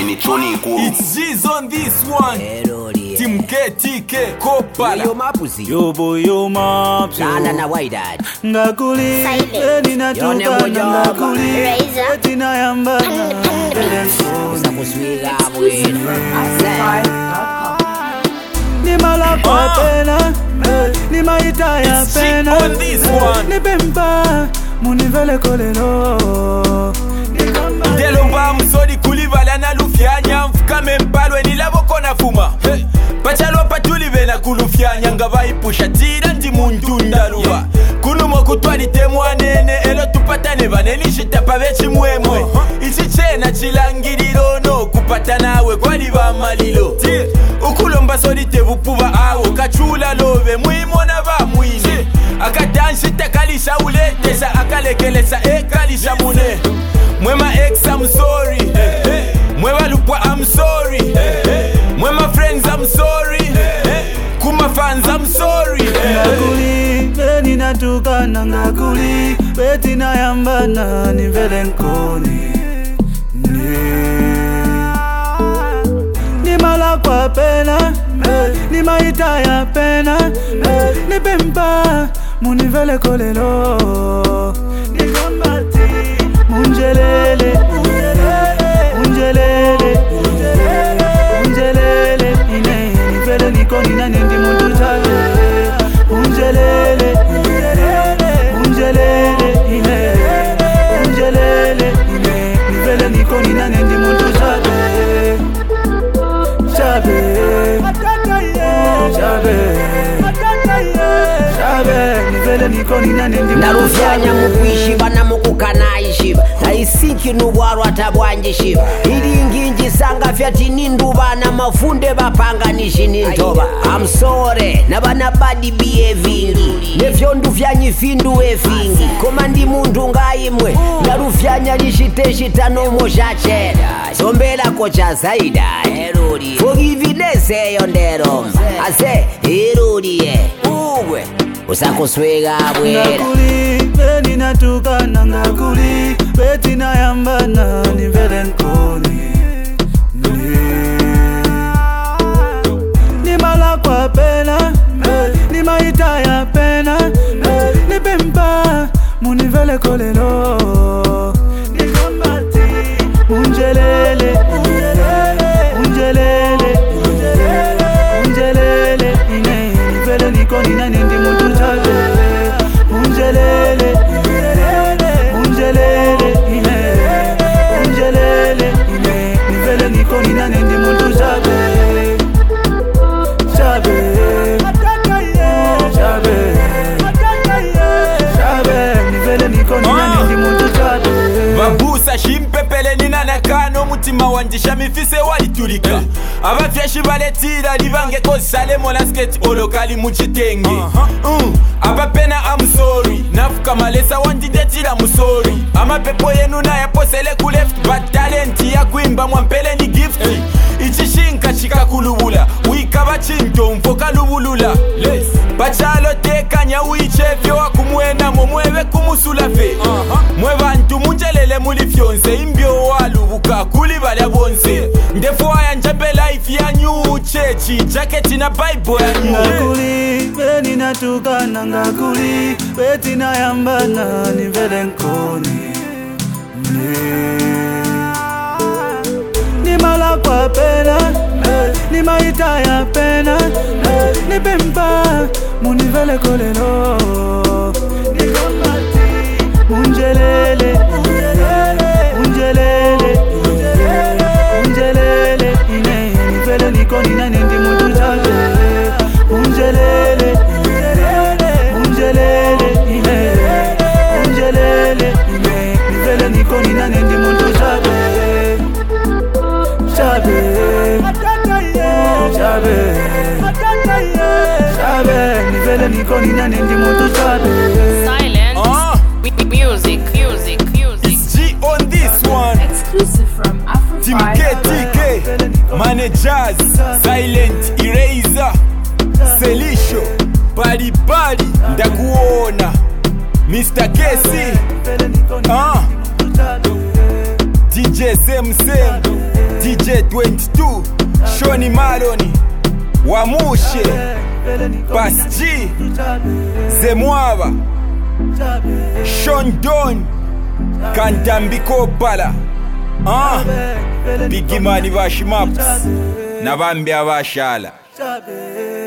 ni Tony Kuru. It's G's on this one. Team KTK Kopala. Yo mapuzi. Yo boy yo maps. Lala na Wydad. Ngakuli. Eni natuka ngakuli. Eti na yamba. Usakuswiga mwenu. Ni mala kwa pena. Ni maita ya pena. Ni bemba. Munivele kolelo. Delomba msodi kulivala na lufyanya. Mfukame mpalwe nilabo kona fuma. Pachalo patuli vena kulufyanya. Ngava ipusha tira ndi muntu ndaluwa. Kunumo kutwali temwa nene. Elo tupatane vaneni shitapa vechi mwemwe. Ichi chena chilangiriro no. Kupata nawe kwa liva malilo. Ukulomba sodi tevupuva awo. Kachula love muimona va muine. Akadanshita kalisha uletesa. Akalekelesa kalisha mune. Mwema ex I'm sorry. Mwema lupwa I'm sorry. Mwema friends I'm sorry. Kuma fans I'm sorry. Ngakuli, beni natuka na ngakuli. Beti na yamba na ni vele nkoni. Ni mala kwa pena. Ni maita ya pena. Ni bemba. Munivele kolelo. Ni gombati. Unjelele. Unjelele. Unjelele. Ine. Ni vele nikoni na nindi muntu chabe. Unjelele. Unjelele. Ine. Unjelele. Ine. Ni vele nikoni na nindi muntu chabe. Chabe. Chabe. Narufyanya mukwishiba na mukukanayishiba naisiki nubwarwa tabwanjishiba ilinginji sanga vyati ninduba na mafunde bapanganishi nintoba I'm sorry nabana badi behavingi nevyondu vyanyifindu efingi koma ndi mundu ngayimwe narufyanya lishiteshita nomo shacheda sombela kocha zaida forgiveness eyo nderoma ase irudie uwe usakuswega bwera ngakuli beni natuka na ngakuli beti na yamba na ni vele nkoni ni mala kwa pena ni maita ya pena ni bemba munivele kolelo ni gombati unjelele unjelele unjelele ine ni vele nikoni na nindi muntu chabe unjelele unjelele ine unjelele ine ni vele nikoni na nindi muntu chabe chabe chabe chabe ni vele nikoni na nindi muntu chabe Babusa shimpepele nina nakano mutima wanjisha mifise waliturika abafyeshi baletira libange kosale molasket olokali muchitenge abapena I'm sorry nafuka malesa wandidetira musori amapepo yenu na yaposele ku left but talent ya kuimba mwampele ni gift ichishinka chikakulubula wikaba chinto mfoka lubulula bachalo tekanya uichefyo wakumwena momwebe kumusula fe mwe bantu munjelele mulifyonse imbyo walubuka kuli balya bonse ndefo aya njembe life ya new chechi jacket na bible ya new ngakuli beni natuka na ngakuli beti na yamba na ni vele nkoni ni mala kwa pena ni maita ya pena ni bemba munivele kolelo ni gombati unjelele unjelele unjelele ine ni vele nikoni na nindi muntu chabe unjelele unjelele ine unjelele ine ni vele nikoni na nindi muntu chabe chabe chabe chabe ni vele nikoni na nindi muntu chabe Silence. Music. It's G on this one. Exclusive from Team Africa. KTK Managers Silent Eraser Selisho Bali Bali ndakuona Mr. KC DJ Same DJ 22 Shoni Maloni Wamushe Bas G Zemwaba Sean Don Kantambiko Pala Bigimani Bashimaps Nabambi Abashala